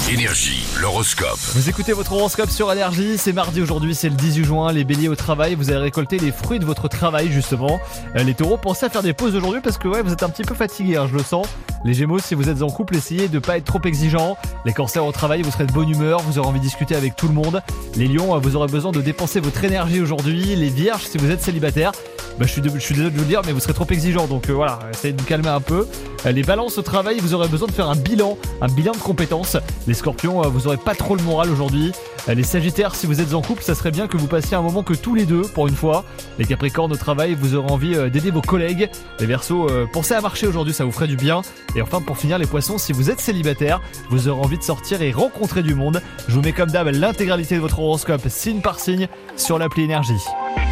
Énergie, l'horoscope. Vous écoutez votre horoscope sur Énergie, c'est mardi aujourd'hui, c'est le 18 juin, les béliers au travail, vous allez récolter les fruits de votre travail justement. Les taureaux, pensez à faire des pauses aujourd'hui parce que vous êtes un petit peu fatigués, je le sens. Les gémeaux, si vous êtes en couple, essayez de pas être trop exigeant. Les cancers au travail, vous serez de bonne humeur, vous aurez envie de discuter avec tout le monde. Les lions, vous aurez besoin de dépenser votre énergie aujourd'hui. Les vierges, si vous êtes célibataire, je suis désolé de vous le dire, mais vous serez trop exigeant, donc essayez de vous calmer un peu. Les balances au travail, vous aurez besoin de faire un bilan de compétences. Les scorpions, vous aurez pas trop le moral aujourd'hui. Les sagittaires, si vous êtes en couple, ça serait bien que vous passiez un moment que tous les deux, pour une fois. Les capricornes au travail, vous aurez envie d'aider vos collègues. Les verseaux, pensez à marcher aujourd'hui, ça vous ferait du bien. Et enfin, pour finir, les poissons, si vous êtes célibataire, vous aurez envie de sortir et rencontrer du monde. Je vous mets comme d'hab l'intégralité de votre horoscope, signe par signe, sur l'appli Énergie.